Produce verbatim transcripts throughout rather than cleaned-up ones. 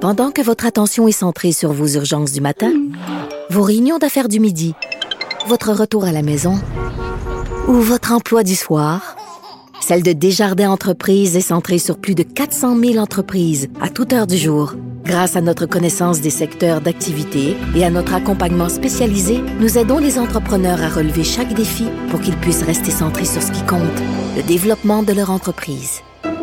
Pendant que votre attention est centrée sur vos urgences du matin, vos réunions d'affaires du midi, votre retour à la maison ou votre emploi du soir, celle de Desjardins Entreprises est centrée sur plus de quatre cent mille entreprises à toute heure du jour. Grâce à notre connaissance des secteurs d'activité et à notre accompagnement spécialisé, nous aidons les entrepreneurs à relever chaque défi pour qu'ils puissent rester centrés sur ce qui compte, le développement de leur entreprise.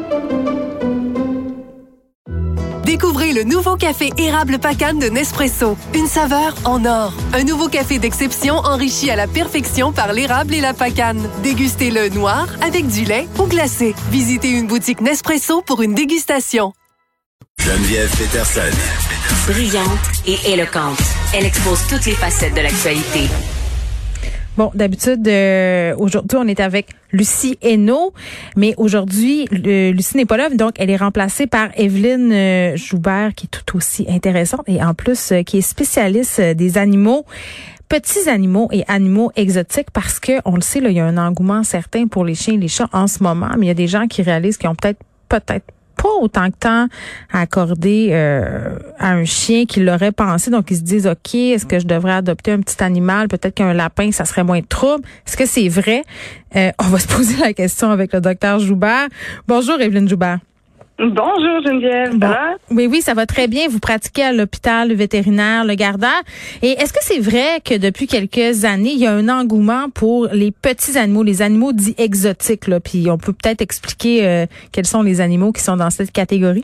Découvrez le nouveau café érable Pacane de Nespresso. Une saveur en or. Un nouveau café d'exception enrichi à la perfection par l'érable et la pacane. Dégustez-le noir, avec du lait ou glacé. Visitez une boutique Nespresso pour une dégustation. Geneviève Peterson. Brillante et éloquente. Elle expose toutes les facettes de l'actualité. Bon, d'habitude, euh, aujourd'hui, on est avec Lucie Hainaut, mais aujourd'hui, le, Lucie n'est pas là, donc elle est remplacée par Evelyne euh, Joubert, qui est tout aussi intéressante et en plus, euh, qui est spécialiste euh, des animaux, petits animaux et animaux exotiques, parce que, on le sait, là, il y a un engouement certain pour les chiens et les chats en ce moment, mais il y a des gens qui réalisent qu'ils ont peut-être, peut-être pas autant de temps à accorder euh, à un chien qu'ils l'auraient pensé. Donc, ils se disent, OK, est-ce que je devrais adopter un petit animal? Peut-être qu'un lapin, ça serait moins de trouble. Est-ce que c'est vrai? Euh, on va se poser la question avec le docteur Joubert. Bonjour, Evelyne Joubert. Bonjour Geneviève, bon. ça va? Oui, oui, ça va très bien. Vous pratiquez à l'hôpital, le vétérinaire, le Gardeur. Et est-ce que c'est vrai que depuis quelques années, il y a un engouement pour les petits animaux, les animaux dits exotiques, là? Puis on peut peut-être expliquer euh, quels sont les animaux qui sont dans cette catégorie?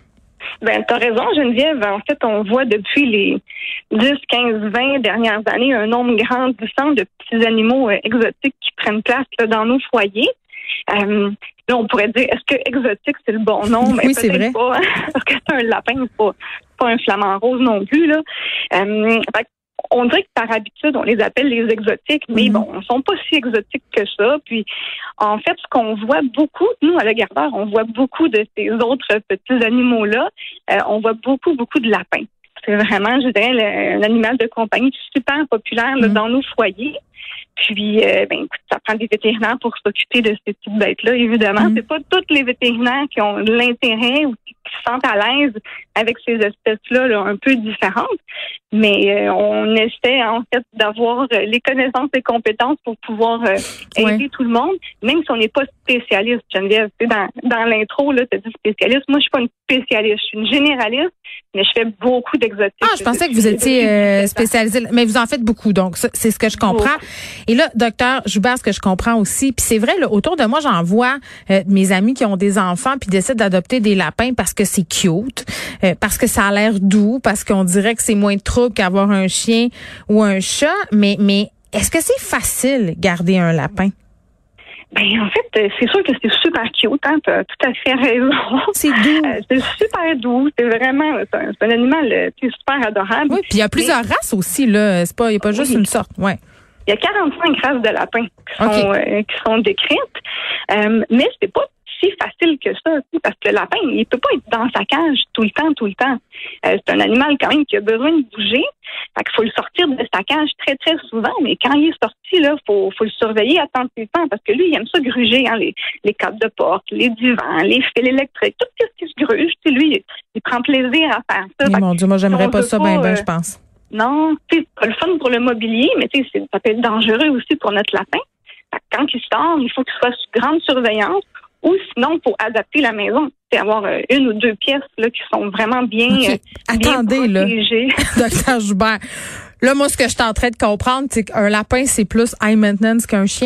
Ben, t'as raison, Geneviève. En fait, on voit depuis les dix, quinze, vingt dernières années un nombre grandissant de petits animaux euh, exotiques qui prennent place là, dans nos foyers. Euh, là, on pourrait dire, est-ce que exotique, c'est le bon nom? Mais oui, c'est vrai. Pas, parce que c'est un lapin, c'est pas, c'est pas un flamant rose non plus, là. Euh, fait, on dirait que par habitude, on les appelle les exotiques, mais mm-hmm. bon, ils sont pas si exotiques que ça. Puis, en fait, ce qu'on voit beaucoup, nous, à Le Gardeur, on voit beaucoup de ces autres petits animaux-là. Euh, on voit beaucoup, beaucoup de lapins. C'est vraiment, je dirais, le, un animal de compagnie super populaire là, mm-hmm. dans nos foyers. Puis, euh, ben, écoute, ça prend des vétérinaires pour s'occuper de ces petites bêtes-là. Évidemment, mmh. c'est pas tous les vétérinaires qui ont de l'intérêt ou qui se sentent à l'aise avec ces espèces-là là, un peu différentes. Mais euh, on essaie, en fait, d'avoir euh, les connaissances et compétences pour pouvoir euh, aider ouais. tout le monde, même si on n'est pas spécialiste, Geneviève. Tu sais, dans, dans l'intro, là, tu as dit spécialiste. Moi, je suis pas une spécialiste. Je suis une généraliste, mais je fais beaucoup d'exotiques. Ah, je pensais que vous étiez euh, spécialisée, mais vous en faites beaucoup, donc ça, c'est ce que je comprends. Beaucoup. Et là, docteur Joubert, ce que je comprends aussi, puis c'est vrai, là, autour de moi, j'en vois euh, mes amis qui ont des enfants puis décident d'adopter des lapins parce que c'est cute, euh, parce que ça a l'air doux, parce qu'on dirait que c'est moins de trouble qu'avoir un chien ou un chat. Mais, mais est-ce que c'est facile garder un lapin? Ben en fait, c'est sûr que c'est super cute, hein, t'as tout à fait raison. C'est doux. Euh, c'est super doux, c'est vraiment, c'est un, c'est un animal c'est super adorable. Oui, puis il y a plusieurs mais, races aussi, là. C'est pas, il n'y a pas juste oui. une sorte, ouais. Il y a quarante-cinq races de lapins qui sont, okay. euh, qui sont décrites, euh, mais c'est pas si facile que ça, parce que le lapin, il peut pas être dans sa cage tout le temps, tout le temps. Euh, c'est un animal quand même qui a besoin de bouger. Fait qu'il faut le sortir de sa cage très, très souvent, mais quand il est sorti, là, faut, faut le surveiller attentivement, parce que lui, il aime ça gruger, hein, les, les câbles de porte, les divans, les fils électriques, tout ce qui se gruge. Tu sais, lui, il, il prend plaisir à faire ça. Mais mon Dieu, moi, j'aimerais pas ça, ben, ben, je pense. Non, c'est pas le fun pour le mobilier, mais tu sais, ça peut être dangereux aussi pour notre lapin. Fait que quand il sort, il faut qu'il soit sous grande surveillance, ou sinon, il faut adapter la maison. C'est avoir euh, une ou deux pièces là qui sont vraiment bien, okay. euh, Attendez, bien protégées. Là, docteur Joubert, là, moi, ce que je suis en train de comprendre, c'est qu'un lapin, c'est plus high maintenance qu'un chien?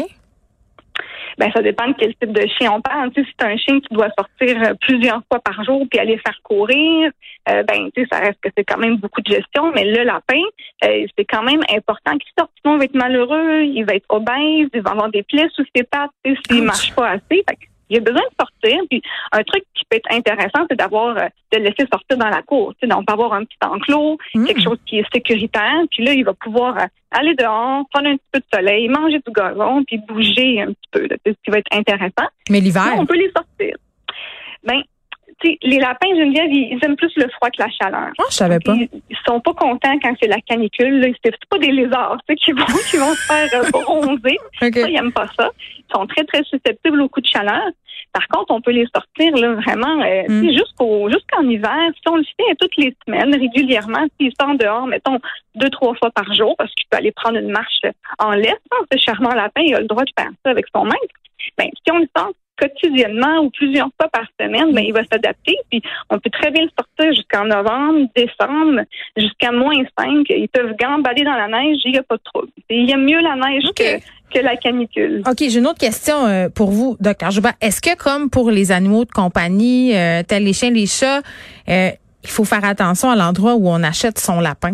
Ben, ça dépend de quel type de chien on parle. Tu sais, si c'est un chien qui doit sortir plusieurs fois par jour puis aller faire courir, euh, ben, tu sais, ça reste que c'est quand même beaucoup de gestion. Mais le lapin, euh, c'est quand même important qu'il sorte. Sinon, il va être malheureux, il va être obèse, il va avoir des plaies sous ses pattes, tu sais, s'il marche pas assez. Fait que il a besoin de sortir. Puis un truc qui peut être intéressant, c'est d'avoir euh, de le laisser sortir dans la cour. Tu sais, donc, on peut avoir un petit enclos, mmh. quelque chose qui est sécuritaire. Puis là, il va pouvoir euh, aller dehors, prendre un petit peu de soleil, manger du gazon, puis bouger un petit peu. Là, c'est ce qui va être intéressant. Mais l'hiver? Là, on peut les sortir. Ben, tu sais, les lapins, Geneviève, ils, ils aiment plus le froid que la chaleur. Ah, je savais pas. Ils, ils sont pas contents quand c'est la canicule. Là. C'est pas des lézards, tu sais, qui vont, qui vont se faire euh, bronzer. Okay. Ça, ils aiment pas ça. Ils sont très, très susceptibles aux coups de chaleur. Par contre, on peut les sortir là, vraiment euh, Mm. jusqu'au jusqu'en hiver. Si on le fait toutes les semaines, régulièrement, s'il sort dehors, mettons, deux, trois fois par jour, parce qu'il peut aller prendre une marche en laisse, hein, ce charmant lapin, il a le droit de faire ça avec son maître. Ben, si on le sort quotidiennement ou plusieurs fois par semaine, ben, il va s'adapter. Puis on peut très bien le sortir jusqu'en novembre, décembre, jusqu'à moins cinq. Ils peuvent gambader dans la neige, il n'y a pas de trouble. Il aime mieux la neige Okay. que, que la canicule. OK, j'ai une autre question euh, pour vous, docteur Joubert. Est-ce que, comme pour les animaux de compagnie, euh, tels les chiens, les chats, euh, il faut faire attention à l'endroit où on achète son lapin?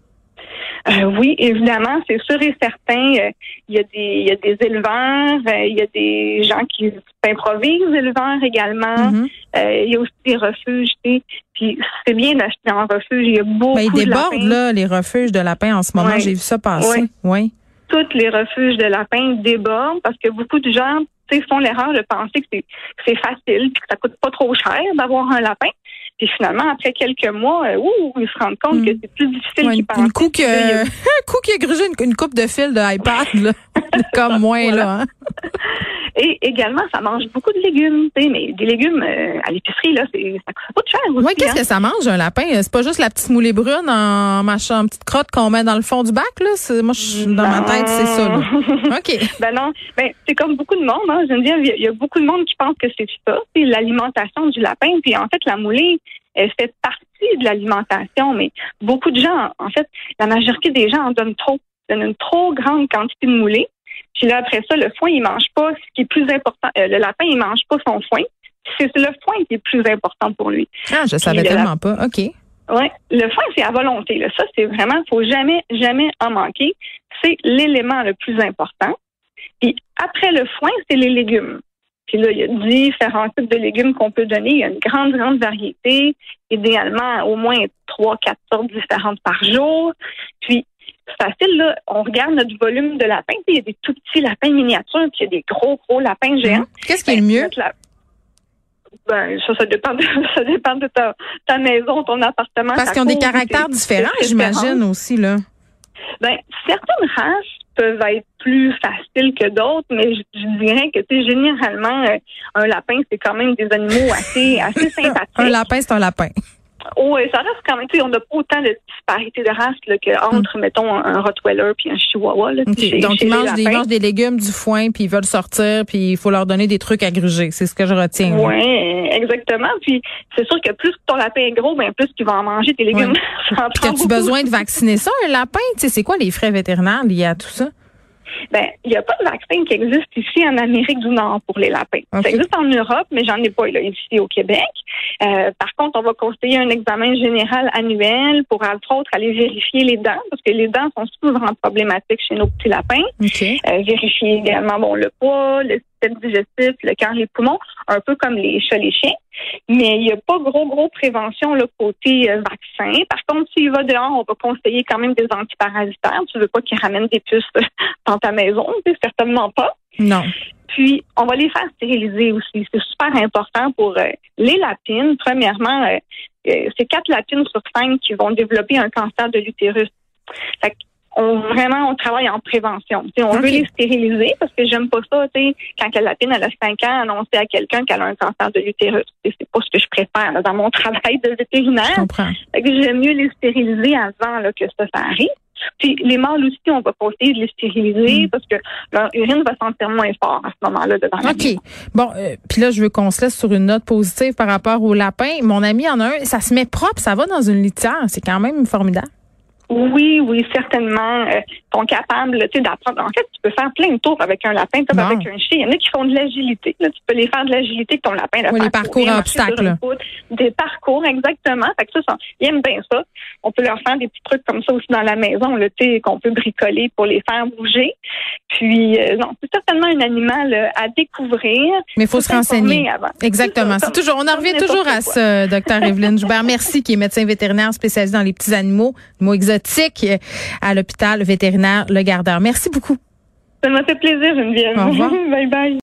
Euh, oui, évidemment, c'est sûr et certain. Il euh, y a des, il y a des éleveurs, il euh, y a des gens qui s'improvisent éleveurs également. Il Mm-hmm. euh, y a aussi des refuges. Tu sais. Puis c'est bien d'acheter en refuge. Il y a beaucoup Ben, ils de débordent, lapins. là, les refuges de lapins en ce moment. Ouais. J'ai vu ça passer. Ouais. Oui. Tous les refuges de lapins débordent parce que beaucoup de gens, tu sais, font l'erreur de penser que c'est, que c'est facile, que ça coûte pas trop cher d'avoir un lapin. Puis finalement, après quelques mois, euh, ouh, ils se rendent compte Mm. que c'est plus difficile Ouais, qu'ils une, pensaient. une coup que, Puis là, il y a- un coup qui a grugé une, une coupe de fil de iPad, là. Comme moi, Voilà. là. Hein? Et également, ça mange beaucoup de légumes. Tu sais, mais des légumes euh, à l'épicerie, là, c'est, ça coûte cher aussi. Oui, qu'est-ce hein. que ça mange, un lapin? C'est pas juste la petite moulée brune en machin, en petite crotte qu'on met dans le fond du bac, là? C'est, moi, je, dans ma tête, c'est ça, là. OK. Ben non, ben c'est comme beaucoup de monde, hein. Geneviève, il y, a- il y a beaucoup de monde qui pense que c'est ça, c'est l'alimentation du lapin. Puis en fait, la moulée, elle fait partie de l'alimentation, mais beaucoup de gens, en fait, la majorité des gens en donnent trop, donnent une trop grande quantité de moulée. Puis là, après ça, le foin, il mange pas. Ce qui est plus important, euh, le lapin, il mange pas son foin. C'est le foin qui est plus important pour lui. Ah, je savais le tellement pas. OK. Ouais, le foin, c'est à volonté. Là. Ça, c'est vraiment, faut jamais, jamais en manquer. C'est l'élément le plus important. Puis après le foin, c'est les légumes. Puis là, il y a différents types de légumes qu'on peut donner. Il y a une grande, grande variété. Idéalement, au moins trois, quatre sortes différentes par jour. Puis, c'est facile, là. On regarde notre volume de lapin. Il y a des tout petits lapins miniatures, puis il y a des gros, gros lapins géants. Qu'est-ce qui est le mieux? Notre lap- Ben, ça, ça dépend de, ça dépend de ta, ta maison, ton appartement. Parce ta qu'ils ont des cour, caractères tes- différents, tes j'imagine préférences. aussi, là. Ben, certaines races peuvent être plus faciles que d'autres, mais je, je dirais que, tu sais, généralement, euh, un lapin, c'est quand même des animaux assez, assez sympathiques. Un lapin, c'est un lapin. Oh, et ça reste quand même, tu sais, on n'a pas autant de disparité de race là, qu'entre, mettons, un Rottweiler puis un Chihuahua. Là, OK. chez- Donc, chez ils les mangent, des, ils lapins. mangent des légumes, du foin, puis ils veulent sortir, puis il faut leur donner des trucs à gruger. C'est ce que je retiens. là. Oui, exactement. Puis c'est sûr que plus ton lapin est gros, ben plus qu'il va en manger tes légumes. Ouais. Ça en Puis prend as-tu beaucoup. besoin de vacciner ça, un lapin? Tu sais, c'est quoi les frais vétérinaires liés à tout ça? Ben, il n'y a pas de vaccin qui existe ici en Amérique du Nord pour les lapins. Okay. Ça existe en Europe, mais j'en ai pas là, ici au Québec. Euh, par contre, on va conseiller un examen général annuel pour, entre autres, aller vérifier les dents, parce que les dents sont souvent problématiques chez nos petits lapins. OK. Euh, vérifier également bon le poids, le système digestif, le cœur, les poumons, un peu comme les chats, les chiens. Mais il n'y a pas gros, gros prévention là, côté euh, vaccin. Par contre, s'il va dehors, on va conseiller quand même des antiparasitaires. Tu veux pas qu'ils ramènent des puces dans ta maison, c'est certainement pas. Non. Puis, on va les faire stériliser aussi. C'est super important pour euh, les lapines. Premièrement, euh, euh, c'est quatre lapines sur cinq qui vont développer un cancer de l'utérus. Fait que on vraiment on travaille en prévention. T'sais, on Okay. veut les stériliser parce que j'aime pas ça, tu sais, quand la lapine elle a cinq ans, annoncer à quelqu'un qu'elle a un cancer de l'utérus. T'sais, c'est pas ce que je préfère là, dans mon travail de Je vétérinaire. comprends. Fait que j'aime mieux les stériliser avant là, que ça, ça arrive. Puis les mâles aussi, on va conseiller de les stériliser Mm. parce que leur urine va sentir moins fort à ce moment-là devant la OK. maison. Bon, euh, puis là, je veux qu'on se laisse sur une note positive par rapport au lapin. Mon ami en a un, ça se met propre, ça va dans une litière. C'est quand même formidable. Oui, oui, certainement. Euh, sont capables, tu sais, d'apprendre. En fait, tu peux faire plein de tours avec un lapin, comme Bon. avec un chien. Il y en a qui font de l'agilité. Là, tu peux les faire de l'agilité avec ton lapin. Là, Oui, les faire parcours courir, à marcher sur obstacles. une poutre. Des parcours, exactement. Fait que ça, ça, ils aiment bien ça. On peut leur faire des petits trucs comme ça aussi dans la maison, là, tu sais, qu'on peut bricoler pour les faire bouger. Puis, euh, non, c'est certainement un animal euh, à découvrir. Mais il faut se renseigner. Avant. Exactement. C'est ça, C'est toujours, on en comme revient n'importe toujours à quoi. ça, docteur Evelyne Joubert. Merci, qui est médecin vétérinaire spécialisé dans les petits animaux, animaux exotiques euh, à l'hôpital vétérinaire Le Gardeur. Merci beaucoup. Ça m'a fait plaisir, Geneviève. Au revoir. Bye bye.